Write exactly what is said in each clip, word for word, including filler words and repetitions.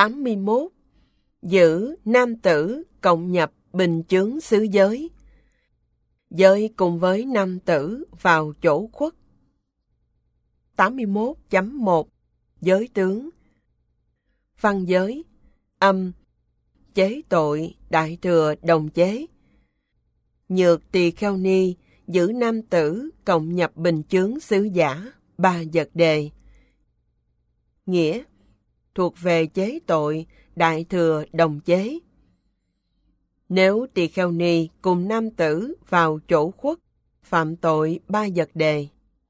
tám mươi mốt. Giữ nam tử cộng nhập bình chướng xứ giới. Giới cùng với nam tử vào chỗ khuất. tám mươi mốt chấm một. Giới tướng. Văn giới. Âm. Chế tội, đại thừa đồng chế. Nhược tỳ kheo ni, giữ nam tử cộng nhập bình chướng xứ giả, ba vật đề. Nghĩa. Thuộc về chế tội, đại thừa đồng chế. Nếu tỳ kheo ni cùng nam tử vào chỗ khuất, phạm tội ba vật đề.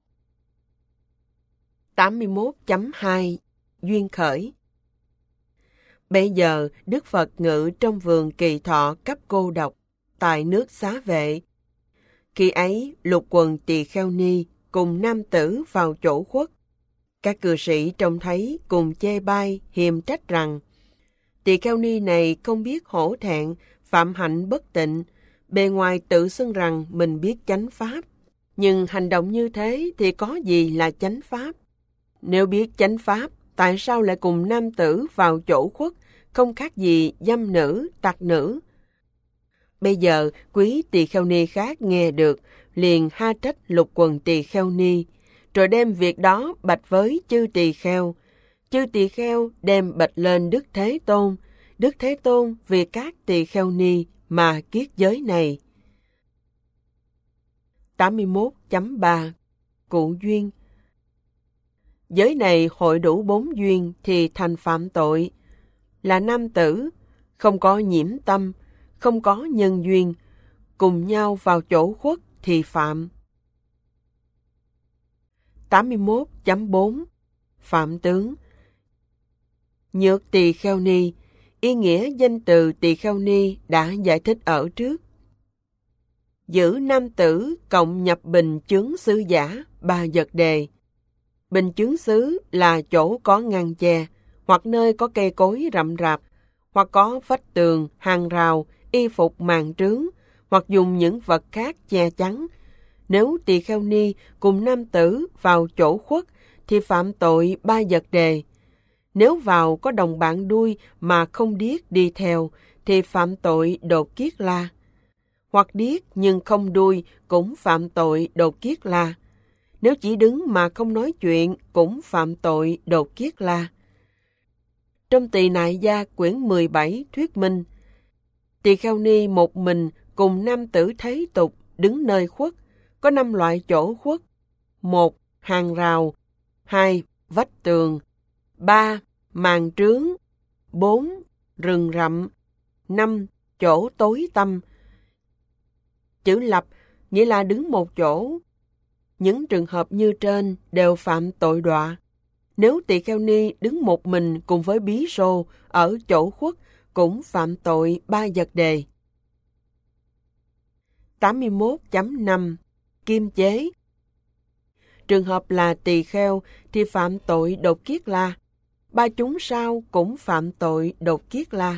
tám mươi mốt chấm hai. Duyên khởi. Bây giờ, Đức Phật ngự trong vườn Kỳ Thọ cấp cô độc, tại nước Xá Vệ. Khi ấy, lục quần tỳ kheo ni cùng nam tử vào chỗ khuất. Các cư sĩ trông thấy cùng chê bai, hiềm trách rằng, tỳ kheo ni này không biết hổ thẹn, phạm hạnh bất tịnh, bề ngoài tự xưng rằng mình biết chánh pháp, nhưng hành động như thế thì có gì là chánh pháp? Nếu biết chánh pháp, tại sao lại cùng nam tử vào chỗ khuất, không khác gì dâm nữ, tặc nữ? Bây giờ, quý tỳ kheo ni khác nghe được, liền ha trách lục quần tỳ kheo ni, rồi đem việc đó bạch với chư tỳ kheo. Chư tỳ kheo đem bạch lên Đức Thế Tôn. Đức Thế Tôn vì các tỳ kheo ni mà kiết giới này. tám mươi mốt chấm ba. Cụ duyên. Giới này hội đủ bốn duyên thì thành phạm tội. Là nam tử, không có nhiễm tâm, không có nhân duyên, cùng nhau vào chỗ khuất thì phạm. tám mươi mốt chấm bốn. Phạm tướng. Nhược tỳ kheo ni, ý nghĩa danh từ tỳ kheo ni đã giải thích ở trước. Giữ nam tử cộng nhập bình chướng xứ giả, ba vật đề. Bình chướng xứ là chỗ có ngăn che, hoặc nơi có cây cối rậm rạp, hoặc có vách tường, hàng rào, y phục màn trướng, hoặc dùng những vật khác che chắn. Nếu tỳ kheo ni cùng nam tử vào chỗ khuất thì phạm tội ba vật đề. Nếu vào có đồng bạn đuôi mà không điếc đi theo thì phạm tội đột kiết la. Hoặc điếc nhưng không đuôi cũng phạm tội đột kiết la. Nếu chỉ đứng mà không nói chuyện cũng phạm tội đột kiết la. Trong Tỳ Nại Gia quyển mười bảy thuyết minh, tỳ kheo ni một mình cùng nam tử thế tục đứng nơi khuất, có năm loại chỗ khuất. Một. Hàng rào. Hai. Vách tường. Ba. Màn trướng. Bốn. Rừng rậm. Năm. Chỗ tối tăm. Chữ lập nghĩa là đứng một chỗ. Những trường hợp như trên đều phạm tội đọa. Nếu tỳ kheo ni đứng một mình cùng với bí xô ở chỗ khuất cũng phạm tội ba vật đề. tám mươi mốt chấm năm. Kim chế. Trường hợp là tỳ kheo thì phạm tội đột kiết la. Ba chúng sao cũng phạm tội đột kiết la.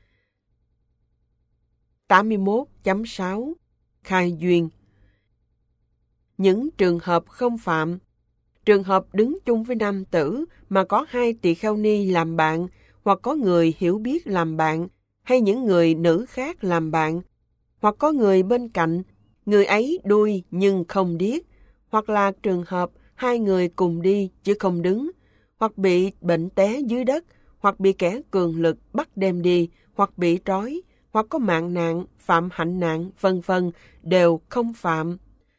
tám mươi mốt chấm sáu. Khai duyên. Những trường hợp không phạm. Trường hợp đứng chung với nam tử mà có hai tỳ kheo ni làm bạn, hoặc có người hiểu biết làm bạn, hay những người nữ khác làm bạn, hoặc có người bên cạnh, người ấy đuôi nhưng không điếc, hoặc là trường hợp hai người cùng đi chứ không đứng, hoặc bị bệnh té dưới đất, hoặc bị kẻ cường lực bắt đem đi, hoặc bị trói, hoặc có mạng nạn, phạm hạnh nạn, vân vân đều không phạm.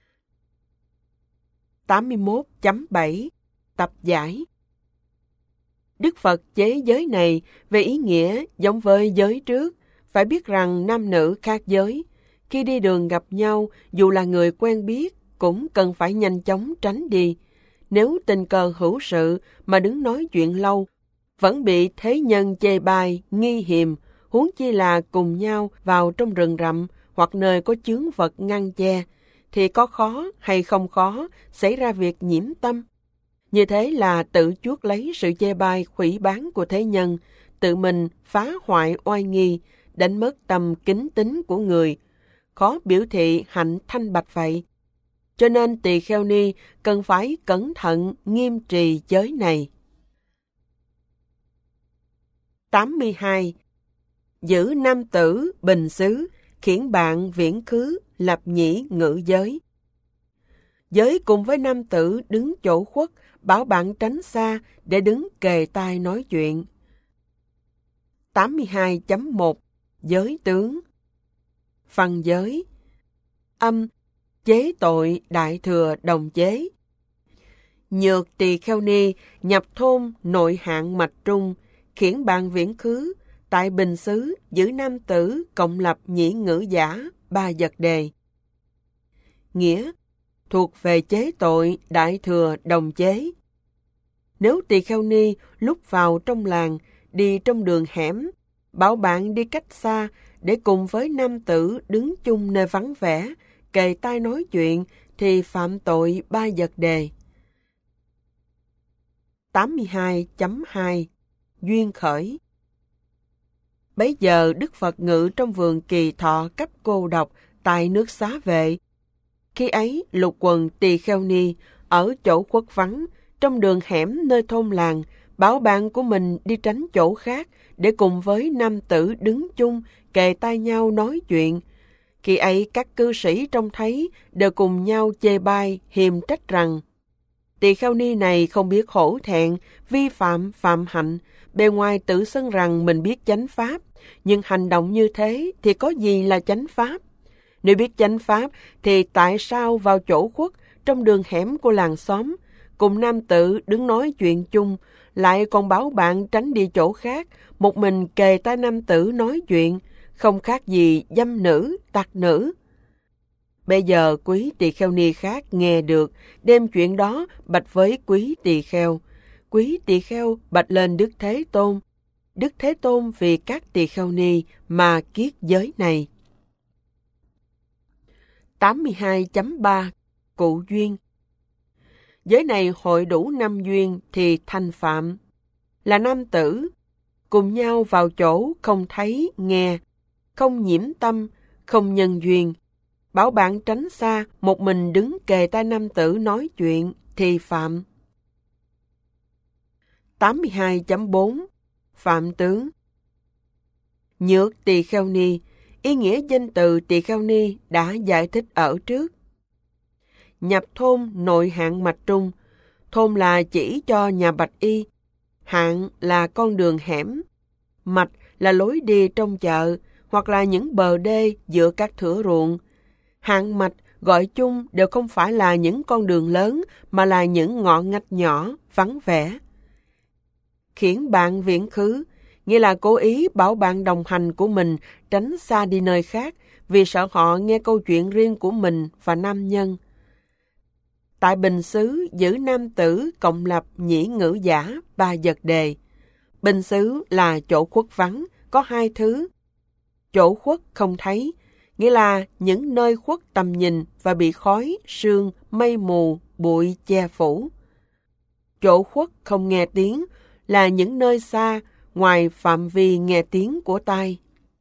tám mươi mốt chấm bảy. Tập giải. Đức Phật chế giới này về ý nghĩa giống với giới trước, phải biết rằng nam nữ khác giới. Khi đi đường gặp nhau, dù là người quen biết, cũng cần phải nhanh chóng tránh đi. Nếu tình cờ hữu sự mà đứng nói chuyện lâu, vẫn bị thế nhân chê bai, nghi hiềm, huống chi là cùng nhau vào trong rừng rậm hoặc nơi có chướng vật ngăn che, thì có khó hay không khó xảy ra việc nhiễm tâm. Như thế là tự chuốc lấy sự chê bai hủy bán của thế nhân, tự mình phá hoại oai nghi, đánh mất tâm kính tín của người, khó biểu thị hạnh thanh bạch vậy. Cho nên tỳ kheo ni cần phải cẩn thận nghiêm trì giới này. tám mươi hai. Giữ nam tử bình xứ, khiển bạn viễn khứ, lập nhĩ ngữ giới. Giới cùng với nam tử đứng chỗ khuất, bảo bạn tránh xa để đứng kề tai nói chuyện. tám mươi hai chấm một. Giới tướng. Phân giới. Âm, chế tội đại thừa đồng chế. Nhược tỳ kheo ni, nhập thôn nội hạng mạch trung, khiển bạn viễn khứ, tại bình xứ giữ nam tử cộng lập nhĩ ngữ giả, ba vật đề. Nghĩa, thuộc về chế tội đại thừa đồng chế. Nếu tỳ kheo ni lúc vào trong làng, đi trong đường hẻm, bảo bạn đi cách xa để cùng với nam tử đứng chung nơi vắng vẻ, kề tai nói chuyện, thì phạm tội ba vật đề. tám mươi hai chấm hai. Duyên khởi. Bấy giờ Đức Phật ngự trong vườn Kỳ Thọ cấp cô độc tại nước Xá Vệ. Khi ấy lục quần tỳ kheo ni ở chỗ khuất vắng, trong đường hẻm nơi thôn làng, bảo bạn của mình đi tránh chỗ khác để cùng với nam tử đứng chung, kề tai nhau nói chuyện. Khi ấy các cư sĩ trông thấy đều cùng nhau chê bai, hiềm trách rằng: tỳ kheo ni này không biết hổ thẹn, vi phạm phạm hạnh, bề ngoài tự xưng rằng mình biết chánh pháp, nhưng hành động như thế thì có gì là chánh pháp? Nếu biết chánh pháp thì tại sao vào chỗ khuất trong đường hẻm của làng xóm, cùng nam tử đứng nói chuyện chung, lại còn bảo bạn tránh đi chỗ khác, một mình kề tai nam tử nói chuyện, không khác gì dâm nữ, tặc nữ. Bây giờ quý tỳ kheo ni khác nghe được, đem chuyện đó bạch với quý tỳ kheo. Quý tỳ kheo bạch lên Đức Thế Tôn. Đức Thế Tôn vì các tỳ kheo ni mà kiết giới này. tám mươi hai chấm ba. Cụ duyên. Giới này hội đủ năm duyên thì thành phạm. Là nam tử, cùng nhau vào chỗ không thấy, nghe, không nhiễm tâm, không nhân duyên. Bảo bạn tránh xa, một mình đứng kề tai nam tử nói chuyện thì phạm. tám mươi hai chấm bốn. Phạm tướng. Nhược tỳ kheo ni, ý nghĩa danh từ tỳ kheo ni đã giải thích ở trước. Nhập thôn nội hạng mạch trung, thôn là chỉ cho nhà bạch y, hạng là con đường hẻm, mạch là lối đi trong chợ hoặc là những bờ đê giữa các thửa ruộng. Hạng mạch gọi chung đều không phải là những con đường lớn mà là những ngõ ngách nhỏ, vắng vẻ. Khiển bạn viễn khứ, nghĩa là cố ý bảo bạn đồng hành của mình tránh xa đi nơi khác vì sợ họ nghe câu chuyện riêng của mình và nam nhân. Tại bình xứ giữ nam tử cộng lập nhĩ ngữ giả, ba vật đề. Bình xứ là chỗ khuất vắng, có hai thứ. Chỗ khuất không thấy, nghĩa là những nơi khuất tầm nhìn và bị khói, sương, mây mù, bụi che phủ. Chỗ khuất không nghe tiếng là những nơi xa, ngoài phạm vi nghe tiếng của tai.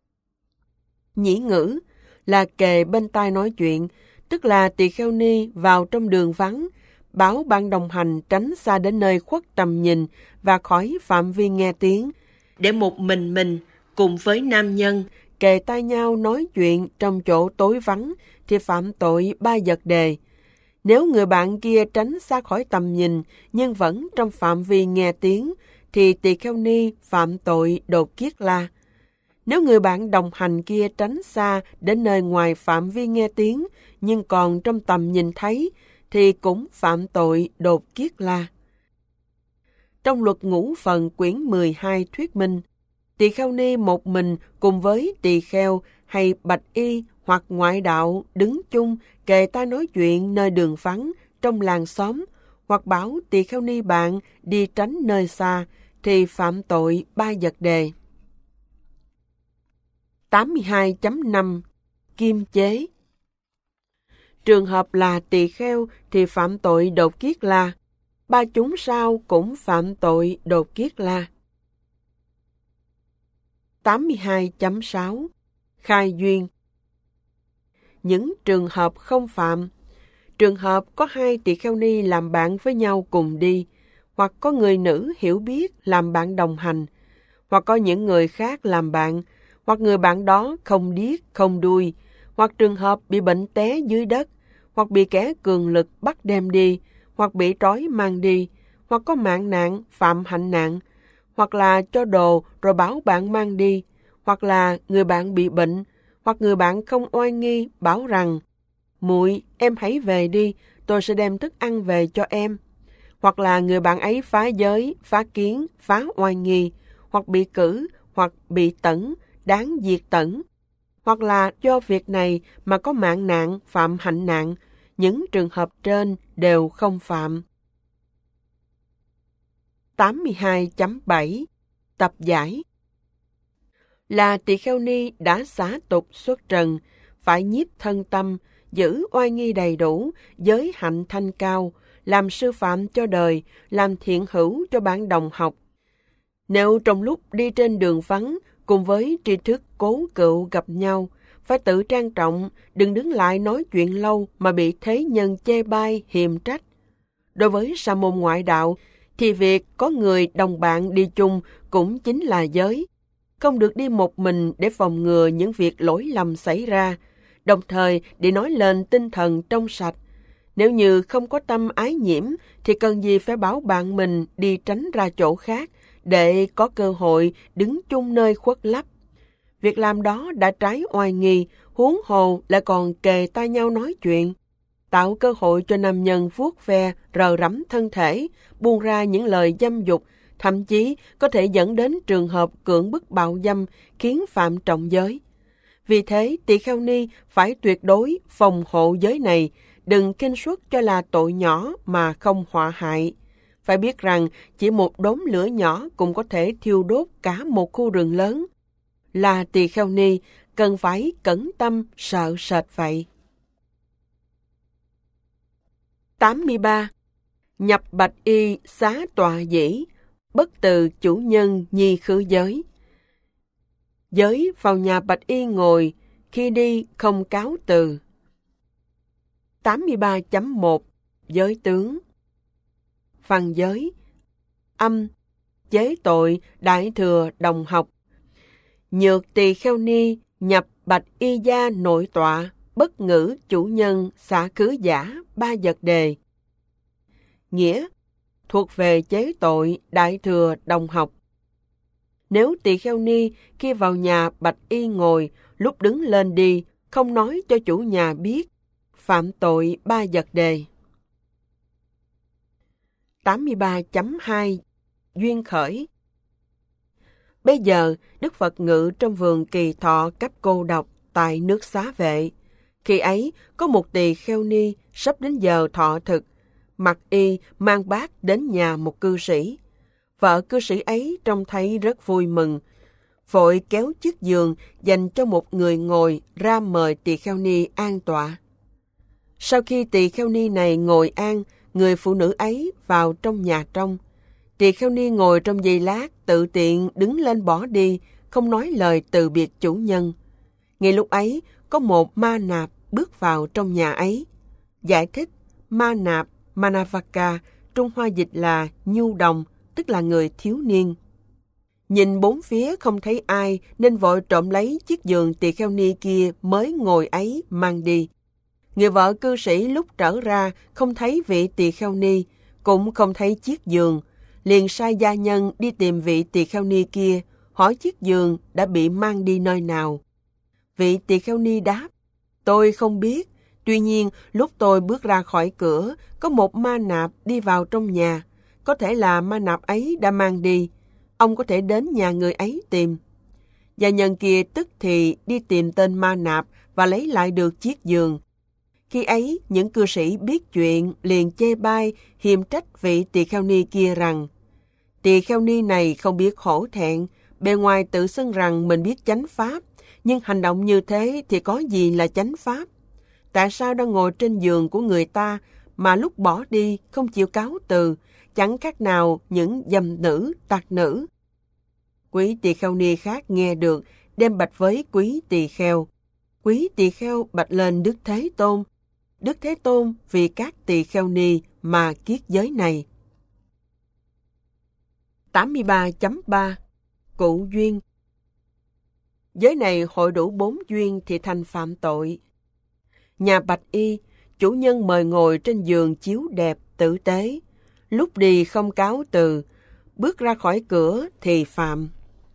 Nhĩ ngữ là kề bên tai nói chuyện, tức là tỳ kheo ni vào trong đường vắng, bảo bạn đồng hành tránh xa đến nơi khuất tầm nhìn và khỏi phạm vi nghe tiếng, để một mình mình cùng với nam nhân kề tai nhau nói chuyện trong chỗ tối vắng thì phạm tội ba vật đề. Nếu người bạn kia tránh xa khỏi tầm nhìn nhưng vẫn trong phạm vi nghe tiếng thì tỳ kheo ni phạm tội đột kiết la. Nếu người bạn đồng hành kia tránh xa đến nơi ngoài phạm vi nghe tiếng nhưng còn trong tầm nhìn thấy thì cũng phạm tội đột kiết la. Trong luật ngũ phần quyển mười hai thuyết minh, tỳ kheo ni một mình cùng với tỳ kheo hay bạch y hoặc ngoại đạo đứng chung kề tai nói chuyện nơi đường vắng trong làng xóm, hoặc bảo tỳ kheo ni bạn đi tránh nơi xa thì phạm tội ba vật đề. tám mươi hai chấm năm. Kim chế. Trường hợp là tỳ kheo thì phạm tội đột kiết la. Ba chúng sao cũng phạm tội đột kiết la. tám mươi hai chấm sáu. Khai duyên. Những trường hợp không phạm. Trường hợp có hai tỳ kheo ni làm bạn với nhau cùng đi, hoặc có người nữ hiểu biết làm bạn đồng hành, hoặc có những người khác làm bạn, hoặc người bạn đó không điếc, không đuôi, hoặc trường hợp bị bệnh té dưới đất, hoặc bị kẻ cường lực bắt đem đi, hoặc bị trói mang đi, hoặc có mạng nạn, phạm hạnh nạn, hoặc là cho đồ rồi bảo bạn mang đi, hoặc là người bạn bị bệnh, hoặc người bạn không oai nghi bảo rằng, muội, em hãy về đi, tôi sẽ đem thức ăn về cho em. Hoặc là người bạn ấy phá giới, phá kiến, phá oai nghi, hoặc bị cử, hoặc bị tẩn, đáng diệt tẩn. Hoặc là do việc này mà có mạng nạn, phạm hạnh nạn, những trường hợp trên đều không phạm. tám mươi hai chấm bảy Tập giải. Là tỳ kheo ni đã xả tục xuất trần, phải nhiếp thân tâm, giữ oai nghi đầy đủ, giới hạnh thanh cao, làm sư phạm cho đời, làm thiện hữu cho bạn đồng học. Nếu trong lúc đi trên đường vắng, cùng với tri thức cố cựu gặp nhau, phải tự trang trọng, đừng đứng lại nói chuyện lâu mà bị thế nhân chê bai, hiềm trách. Đối với sa môn ngoại đạo, thì việc có người đồng bạn đi chung cũng chính là giới. Không được đi một mình để phòng ngừa những việc lỗi lầm xảy ra, đồng thời để nói lên tinh thần trong sạch. Nếu như không có tâm ái nhiễm, thì cần gì phải bảo bạn mình đi tránh ra chỗ khác, để có cơ hội đứng chung nơi khuất lấp. Việc làm đó đã trái oai nghi, huống hồ lại còn kề tai nhau nói chuyện, tạo cơ hội cho nam nhân vuốt ve, rờ rẫm thân thể, buông ra những lời dâm dục, thậm chí có thể dẫn đến trường hợp cưỡng bức bạo dâm, khiến phạm trọng giới. Vì thế, tỳ kheo ni phải tuyệt đối phòng hộ giới này, đừng kinh suất cho là tội nhỏ mà không họa hại. Phải biết rằng chỉ một đốm lửa nhỏ cũng có thể thiêu đốt cả một khu rừng lớn. Là tỳ kheo ni cần phải cẩn tâm sợ sệt vậy. tám mươi ba. Nhập bạch y xá tọa dĩ, bất từ chủ nhân nhi khứ giới. Giới vào nhà bạch y ngồi, khi đi không cáo từ. tám mươi ba chấm một Giới tướng. Văn giới. Âm, chế tội, đại thừa, đồng học. Nhược tỳ kheo ni, nhập bạch y gia nội tọa, bất ngữ chủ nhân, xả khứ giả, ba vật đề. Nghĩa, thuộc về chế tội, đại thừa, đồng học. Nếu tỳ kheo ni khi vào nhà bạch y ngồi, lúc đứng lên đi, không nói cho chủ nhà biết, phạm tội ba vật đề. tám mươi ba chấm hai Duyên khởi. Bây giờ, Đức Phật ngự trong vườn Kỳ Thọ cách cô độc tại nước Xá Vệ. Khi ấy, có một tỳ kheo ni sắp đến giờ thọ thực, mặc y mang bát đến nhà một cư sĩ. Vợ cư sĩ ấy trông thấy rất vui mừng, vội kéo chiếc giường dành cho một người ngồi ra mời tỳ kheo ni an tọa. Sau khi tỳ kheo ni này ngồi an, người phụ nữ ấy vào trong nhà trong. Tỳ kheo ni ngồi trong giây lát, tự tiện đứng lên bỏ đi, không nói lời từ biệt chủ nhân. Ngay lúc ấy, có một ma nạp bước vào trong nhà ấy. Giải thích, ma nạp, manavaka, Trung Hoa dịch là nhu đồng, tức là người thiếu niên. Nhìn bốn phía không thấy ai, nên vội trộm lấy chiếc giường tỳ kheo ni kia mới ngồi ấy mang đi. Người vợ cư sĩ lúc trở ra không thấy vị tỳ kheo ni, cũng không thấy chiếc giường, liền sai gia nhân đi tìm vị tỳ kheo ni kia, hỏi chiếc giường đã bị mang đi nơi nào. Vị tỳ kheo ni đáp, tôi không biết, tuy nhiên lúc tôi bước ra khỏi cửa, có một ma nạp đi vào trong nhà, có thể là ma nạp ấy đã mang đi, ông có thể đến nhà người ấy tìm. Gia nhân kia tức thì đi tìm tên ma nạp và lấy lại được chiếc giường. Khi ấy, những cư sĩ biết chuyện liền chê bai, hiềm trách vị tỳ kheo ni kia rằng, tỳ kheo ni này không biết hổ thẹn, bề ngoài tự xưng rằng mình biết chánh pháp, nhưng hành động như thế thì có gì là chánh pháp? Tại sao đang ngồi trên giường của người ta mà lúc bỏ đi không chịu cáo từ, chẳng khác nào những dâm nữ, tặc nữ? Quý tỳ kheo ni khác nghe được, đem bạch với quý tỳ kheo. Quý tỳ kheo bạch lên Đức Thế Tôn. Đức Thế Tôn vì các tỳ kheo ni mà kiết giới này. tám mươi ba chấm ba cụ duyên. Giới này hội đủ bốn duyên thì thành phạm tội. Nhà bạch y, chủ nhân mời ngồi trên giường chiếu đẹp, tử tế. Lúc đi không cáo từ, bước ra khỏi cửa thì phạm.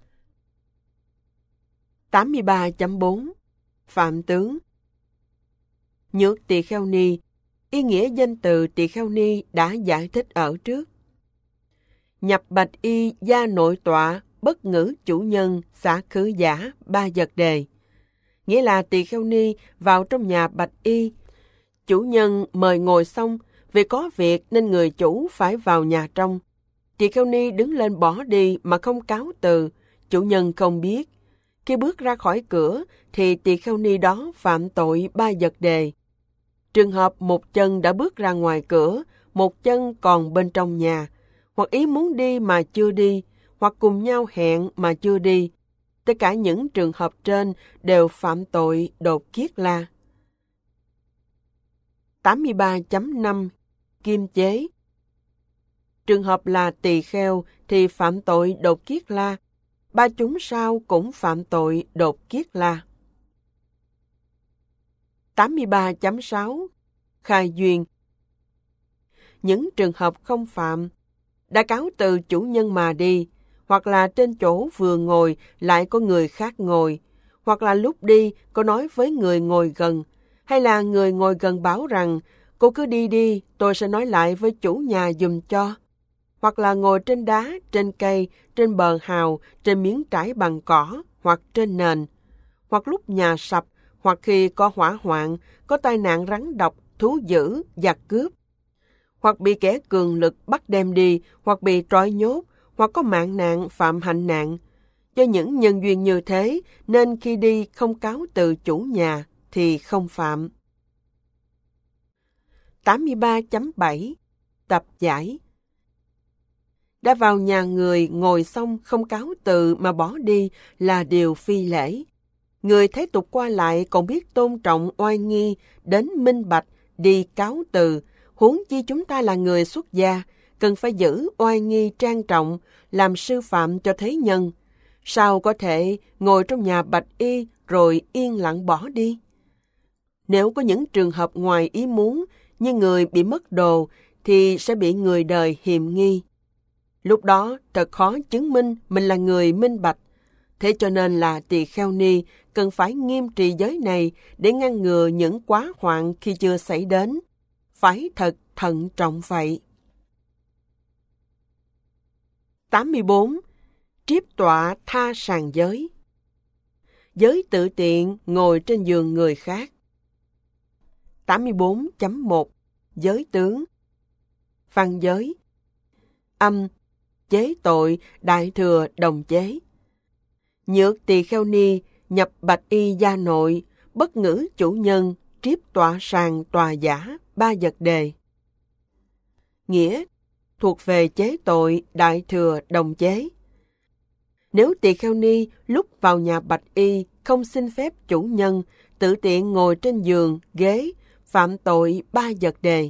tám mươi ba chấm bốn Phạm tướng. Nhược tỳ kheo ni, ý nghĩa danh từ tỳ kheo ni đã giải thích ở trước. Nhập bạch y gia nội tọa, bất ngữ chủ nhân, xả khứ giả, ba vật đề. Nghĩa là tỳ kheo ni vào trong nhà bạch y. Chủ nhân mời ngồi xong, vì có việc nên người chủ phải vào nhà trong. Tỳ kheo ni đứng lên bỏ đi mà không cáo từ, chủ nhân không biết. Khi bước ra khỏi cửa thì tỳ kheo ni đó phạm tội ba vật đề. Trường hợp một chân đã bước ra ngoài cửa, một chân còn bên trong nhà, hoặc ý muốn đi mà chưa đi, hoặc cùng nhau hẹn mà chưa đi. Tất cả những trường hợp trên đều phạm tội đột kiết la. tám mươi ba chấm năm Kim chế. Trường hợp là tỳ kheo thì phạm tội đột kiết la. Ba chúng sao cũng phạm tội đột kiết la. tám mươi ba chấm sáu Khai duyên. Những trường hợp không phạm, đã cáo từ chủ nhân mà đi, hoặc là trên chỗ vừa ngồi lại có người khác ngồi, hoặc là lúc đi có nói với người ngồi gần, hay là người ngồi gần báo rằng cô cứ đi đi, tôi sẽ nói lại với chủ nhà giùm cho. Hoặc là ngồi trên đá, trên cây, trên bờ hào, trên miếng trải bằng cỏ, hoặc trên nền. Hoặc lúc nhà sập, hoặc khi có hỏa hoạn, có tai nạn rắn độc, thú dữ, giặc cướp. Hoặc bị kẻ cường lực bắt đem đi, hoặc bị trói nhốt, hoặc có mạng nạn, phạm hạnh nạn. Do những nhân duyên như thế, nên khi đi không cáo từ chủ nhà, thì không phạm. tám mươi ba chấm bảy Tập giải. Đã vào nhà người ngồi xong không cáo từ mà bỏ đi là điều phi lễ. Người thế tục qua lại còn biết tôn trọng oai nghi, đến minh bạch, đi cáo từ, huống chi chúng ta là người xuất gia, cần phải giữ oai nghi trang trọng, làm sư phạm cho thế nhân. Sao có thể ngồi trong nhà bạch y rồi yên lặng bỏ đi? Nếu có những trường hợp ngoài ý muốn, như người bị mất đồ, thì sẽ bị người đời hiềm nghi. Lúc đó thật khó chứng minh mình là người minh bạch. Thế cho nên là tỳ kheo ni cần phải nghiêm trì giới này để ngăn ngừa những quá hoạn khi chưa xảy đến. Phải thật thận trọng vậy. tám mươi bốn Triếp tọa tha sàng giới. Giới tự tiện ngồi trên giường người khác. tám mươi bốn chấm một Giới tướng. Văn giới. Âm, chế tội, đại thừa, đồng chế. Nhược tỳ kheo ni, nhập bạch y gia nội, bất ngữ chủ nhân, triếp tọa sàng tòa giả, ba vật đề. Nghĩa, thuộc về chế tội, đại thừa, đồng chế. Nếu tỳ kheo ni lúc vào nhà bạch y không xin phép chủ nhân, tự tiện ngồi trên giường, ghế, phạm tội ba vật đề.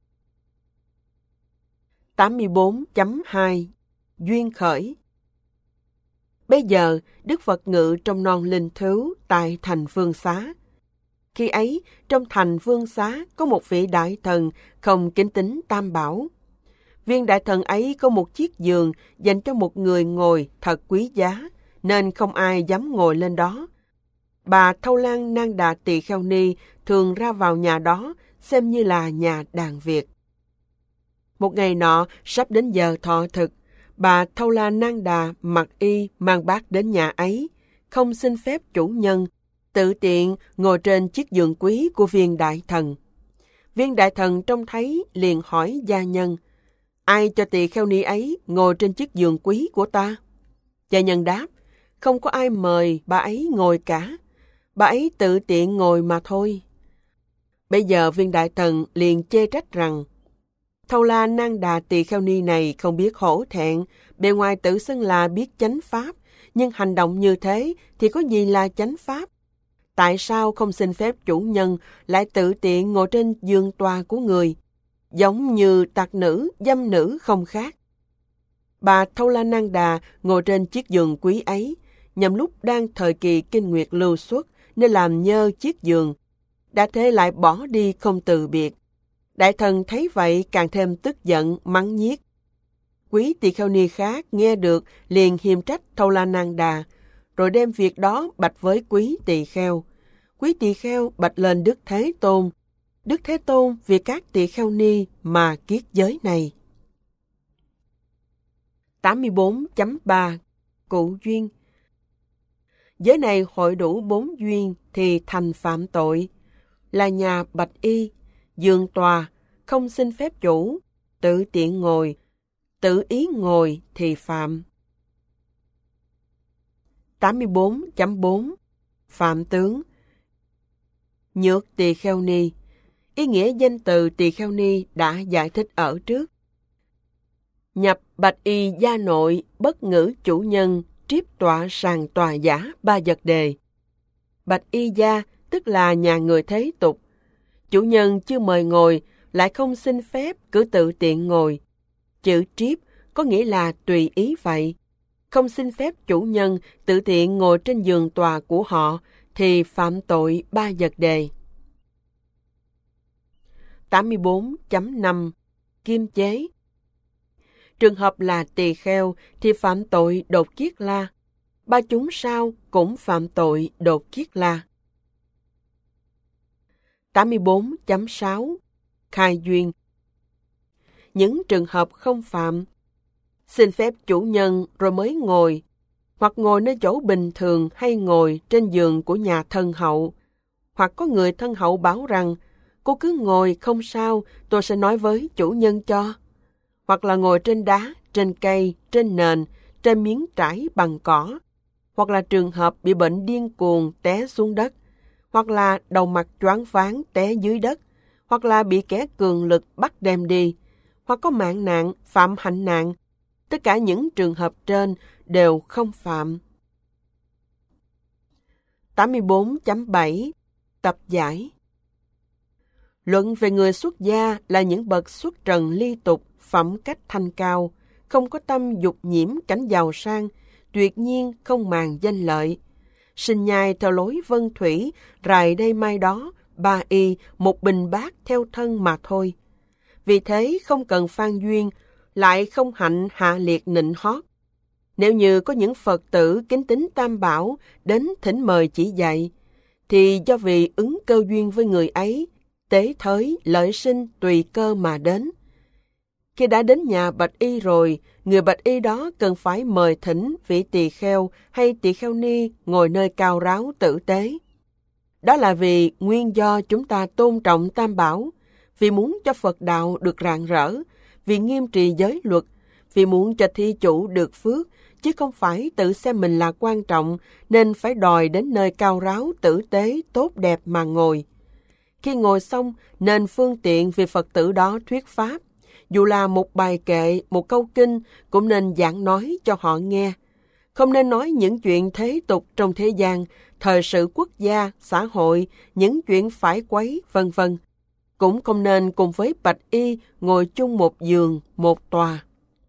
tám mươi bốn chấm hai Duyên khởi. Bây giờ, Đức Phật ngự trong non linh thứu tại thành Vương Xá. Khi ấy, trong thành Vương Xá có một vị đại thần không kính tín Tam Bảo. Viên đại thần ấy có một chiếc giường dành cho một người ngồi thật quý giá, nên không ai dám ngồi lên đó. Bà Thâu Lan Nang Đà Tỳ Kheo Ni thường ra vào nhà đó, xem như là nhà đàn Việt. Một ngày nọ, sắp đến giờ thọ thực, bà Thâu Lan Nang Đà mặc y mang bát đến nhà ấy, không xin phép chủ nhân, tự tiện ngồi trên chiếc giường quý của viên đại thần. Viên đại thần trông thấy liền hỏi gia nhân, ai cho tỳ kheo ni ấy ngồi trên chiếc giường quý của ta? Gia nhân đáp, không có ai mời bà ấy ngồi cả, bà ấy tự tiện ngồi mà thôi. Bây giờ viên đại thần liền chê trách rằng, Thâu La Nang Đà Tỳ Kheo Ni này không biết hổ thẹn, bề ngoài tự xưng là biết chánh pháp, nhưng hành động như thế thì có gì là chánh pháp? Tại sao không xin phép chủ nhân lại tự tiện ngồi trên giường tòa của người, giống như tặc nữ, dâm nữ không khác? bà Thaulananda ngồi trên chiếc giường quý ấy, nhằm lúc đang thời kỳ kinh nguyệt lưu xuất nên làm nhơ chiếc giường. Đã thế lại bỏ đi không từ biệt. Đại thần thấy vậy càng thêm tức giận, mắng nhiếc. Quý tỳ kheo ni khác nghe được liền hiềm trách Thaulananda, rồi đem việc đó bạch với quý tỳ kheo. Quý tỳ kheo bạch lên Đức Thế Tôn. Đức Thế Tôn vì các tỳ kheo ni mà kiết giới này. tám mươi bốn chấm ba Cụ duyên. Giới này hội đủ bốn duyên thì thành phạm tội, là nhà bạch y, giường tòa, không xin phép chủ, tự tiện ngồi, tự ý ngồi thì phạm. tám mươi bốn chấm bốn Phạm tướng. Nhược tỳ kheo ni. Ý nghĩa danh từ tỳ kheo ni đã giải thích ở trước. Nhập bạch y gia nội, bất ngữ chủ nhân, triếp tọa sàng tòa giả ba vật đề. Bạch y gia tức là nhà người thế tục. Chủ nhân chưa mời ngồi, lại không xin phép, cứ tự tiện ngồi. Chữ triếp có nghĩa là tùy ý vậy. Không xin phép chủ nhân tự tiện ngồi trên giường tòa của họ thì phạm tội ba vật đề. tám mươi bốn chấm năm Kim chế. Trường hợp là tỳ kheo thì phạm tội đột kiết la. Ba chúng sao cũng phạm tội đột kiết la. tám mươi bốn chấm sáu Khai duyên. Những trường hợp không phạm: xin phép chủ nhân rồi mới ngồi, hoặc ngồi nơi chỗ bình thường hay ngồi trên giường của nhà thân hậu, hoặc có người thân hậu bảo rằng cô cứ ngồi không sao, tôi sẽ nói với chủ nhân cho, hoặc là ngồi trên đá, trên cây, trên nền, trên miếng trải bằng cỏ, hoặc là trường hợp bị bệnh điên cuồng té xuống đất, hoặc là đầu mặt choáng váng té dưới đất, hoặc là bị kẻ cường lực bắt đem đi, hoặc có mạng nạn, phạm hạnh nạn. Tất cả những trường hợp trên đều không phạm. tám mươi bốn chấm bảy Tập giải. Luận về người xuất gia là những bậc xuất trần ly tục, phẩm cách thanh cao, không có tâm dục nhiễm cảnh giàu sang, tuyệt nhiên không màng danh lợi. Sinh nhai theo lối vân thủy, rài đây mai đó, ba y, một bình bát theo thân mà thôi. Vì thế không cần phan duyên, lại không hạnh hạ liệt nịnh hót. Nếu như có những Phật tử kính tín Tam Bảo đến thỉnh mời chỉ dạy, thì do vì ứng cơ duyên với người ấy, tế thới, lợi sinh tùy cơ mà đến. Khi đã đến nhà bạch y rồi, người bạch y đó cần phải mời thỉnh vị tỳ kheo hay tỳ kheo ni ngồi nơi cao ráo tử tế. Đó là vì nguyên do chúng ta tôn trọng Tam Bảo, vì muốn cho Phật đạo được rạng rỡ, vì nghiêm trì giới luật, vì muốn cho thi chủ được phước, chứ không phải tự xem mình là quan trọng nên phải đòi đến nơi cao ráo tử tế tốt đẹp mà ngồi. Khi ngồi xong nên phương tiện vì Phật tử đó thuyết pháp, dù là một bài kệ, một câu kinh cũng nên giảng nói cho họ nghe. Không nên nói những chuyện thế tục trong thế gian, thời sự quốc gia, xã hội, những chuyện phải quấy, vân vân. Cũng không nên cùng với bạch y ngồi chung một giường, một tòa.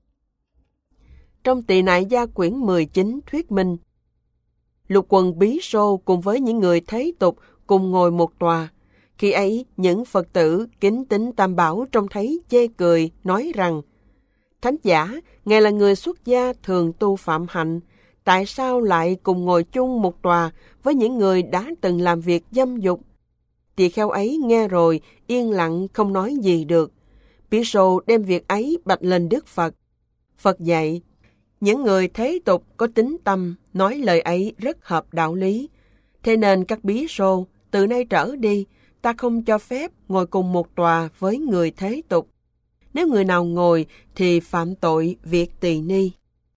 Trong Tỳ Nại Gia quyển mười chín thuyết minh, lục quần bí sô cùng với những người thế tục cùng ngồi một tòa. Khi ấy, những Phật tử kính tín Tam Bảo trông thấy chê cười, nói rằng: Thánh giả, ngài là người xuất gia thường tu phạm hạnh, tại sao lại cùng ngồi chung một tòa với những người đã từng làm việc dâm dục? Tỳ kheo ấy nghe rồi, yên lặng không nói gì được. Bí sô đem việc ấy bạch lên Đức Phật. Phật dạy: những người thế tục có tính tâm, nói lời ấy rất hợp đạo lý. Thế nên các bí sô, từ nay trở đi, ta không cho phép ngồi cùng một tòa với người thế tục. Nếu người nào ngồi thì phạm tội việc tỳ ni.